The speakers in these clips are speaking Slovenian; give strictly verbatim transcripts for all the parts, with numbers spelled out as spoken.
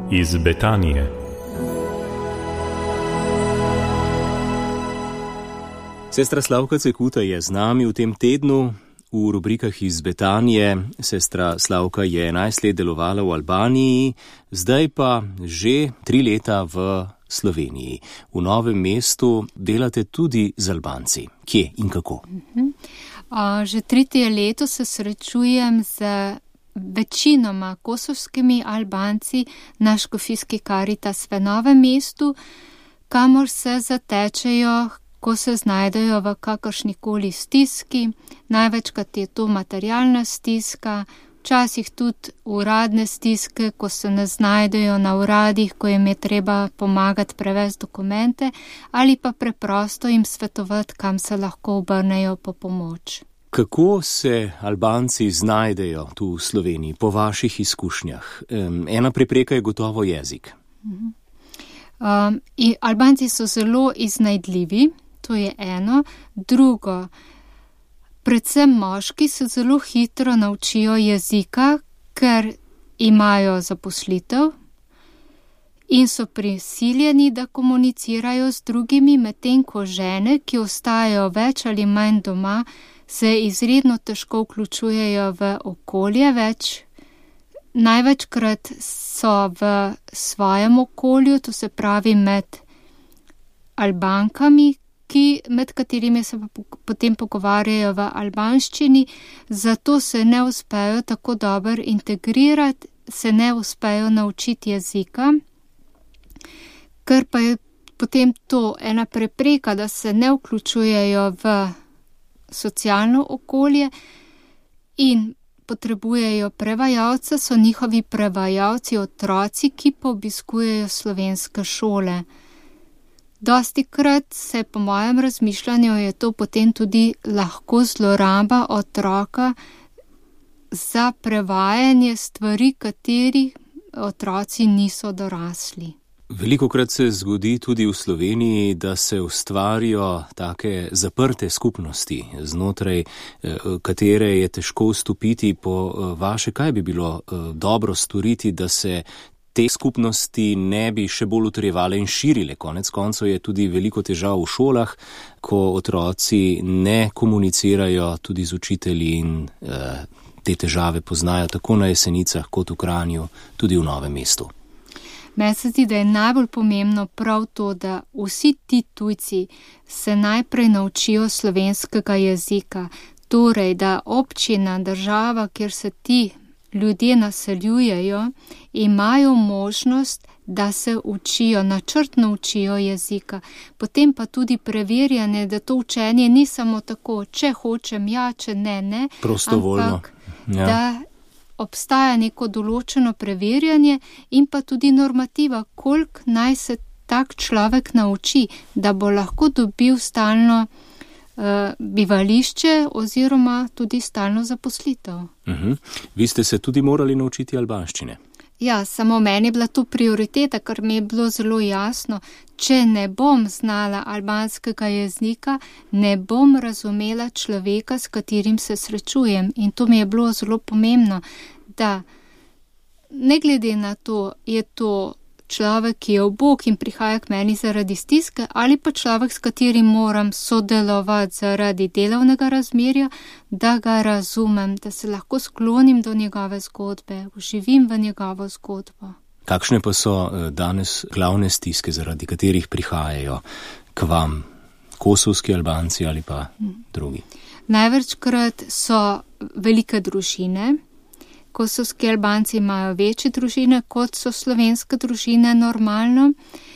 iz Betanije. Sestra Slavka Cekuta je z nami v tem tednu v rubrikah iz Betanije. Sestra Slavka je enajst let delovala v Albaniji, zdaj pa že tri leta v Sloveniji. V Novem mestu delate tudi z Albanci. Kje in kako? Uh-huh. Uh, že tretje leto se srečujem z večinoma kosovskimi Albanci na škofijski Karitas v Novem mestu, kamor se zatečejo, ko se znajdejo v kakršnikoli stiski. Največkrat je to materialna stiska, včasih tudi uradne stiske, ko se ne znajdejo na uradih, ko jim je treba pomagati prevesti dokumente, ali pa preprosto jim svetovati, kam se lahko obrnejo po pomoč. Kako se Albanci znajdejo tu v Sloveniji, po vaših izkušnjah? Ena prepreka je gotovo jezik. Um, in Albanci so zelo iznajdljivi, to je eno. Drugo, predvsem moški se zelo hitro naučijo jezika, ker imajo zaposlitev in so prisiljeni, da komunicirajo z drugimi, medtem ko žene, ki ostajajo več ali manj doma, se izredno težko vključujejo v okolje več. Največkrat so v svojem okolju, to se pravi med Albankami, ki, med katerimi se potem pogovarjajo v albanščini, zato se ne uspejo tako dobro integrirati, se ne uspejo naučiti jezika, ker pa je potem to ena prepreka, da se ne vključujejo v socialno okolje in potrebujejo prevajalca, so njihovi prevajalci otroci, ki pa obiskujejo slovenske šole. Dostikrat se po mojem razmišljanju je to potem tudi lahko zloraba otroka za prevajanje stvari, katerih otroci niso dorasli. Velikokrat se zgodi tudi v Sloveniji, da se ustvarijo take zaprte skupnosti, znotraj katere je težko vstopiti. Po vaše, kaj bi bilo dobro storiti, da se te skupnosti ne bi še bolj utrjevale in širile? Konec koncev je tudi veliko težav v šolah, ko otroci ne komunicirajo tudi z učitelji in eh, te težave poznajo tako na Jesenicah kot v Kranju, tudi v Novem mestu. Meni se zdi, da je najbolj pomembno prav to, da vsi ti tujci se najprej naučijo slovenskega jezika, torej da občina, država, kjer se ti ljudje naseljujejo, imajo možnost, da se učijo, načrtno učijo jezika. Potem pa tudi preverjanje, da to učenje ni samo tako, če hočem ja, če ne, ne, prostovoljno, ampak ja. Da obstaja neko določeno preverjanje in pa tudi normativa, koliko naj se tak človek nauči, da bo lahko dobil stalno uh, bivališče oziroma tudi stalno zaposlitev. Uh-huh. Vi ste se tudi morali naučiti albanščine. Ja, samo meni je bila to prioriteta, ker mi je bilo zelo jasno, če ne bom znala albanskega jezika, ne bom razumela človeka, s katerim se srečujem. In to mi je bilo zelo pomembno, da ne glede na to, je to človek, ki je ubog in prihaja k meni zaradi stiske, ali pa človek, s katerim moram sodelovati zaradi delovnega razmerja, da ga razumem, da se lahko sklonim do njegove zgodbe, uživim v njegovo zgodbo. Kakšne pa so danes glavne stiske, zaradi katerih prihajajo k vam kosovski Albanci ali pa drugi? Največkrat so velike družine. Kosovski Albanci imajo večje družine, kot so slovenske družine normalno.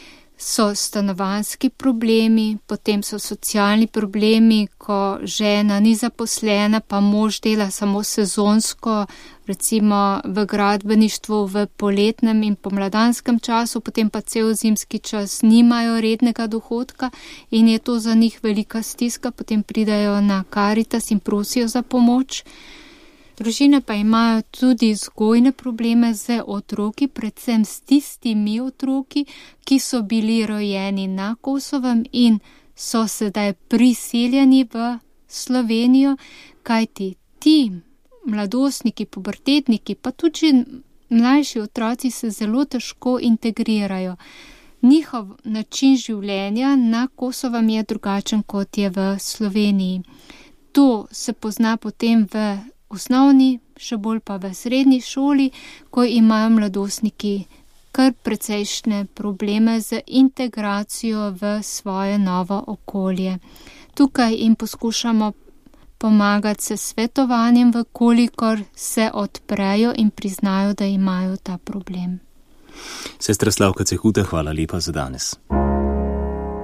So stanovanjski problemi, potem so socialni problemi, ko žena ni zaposlena, pa mož dela samo sezonsko, recimo v gradbeništvu v poletnem in pomladanskem času, potem pa cel zimski čas nimajo rednega dohodka in je to za njih velika stiska, potem pridajo na Karitas in prosijo za pomoč. Družine pa imajo tudi vzgojne probleme z otroki, predvsem s tistimi otroki, ki so bili rojeni na Kosovem in so sedaj prisiljeni v Slovenijo, kajti ti mladostniki, pubertetniki, pa tudi mlajši otroci se zelo težko integrirajo. Njihov način življenja na Kosovem je drugačen, kot je v Sloveniji. To se pozna potem v osnovni, še bolj pa v srednji šoli, ko imajo mladostniki kar precejšnje probleme z integracijo v svoje novo okolje. Tukaj jim poskušamo pomagati s svetovanjem, vkolikor se odprejo in priznajo, da imajo ta problem. Sestra Slavka Cehuta, hvala lepa za danes.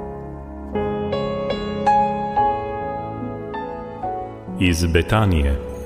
Iz Betanije.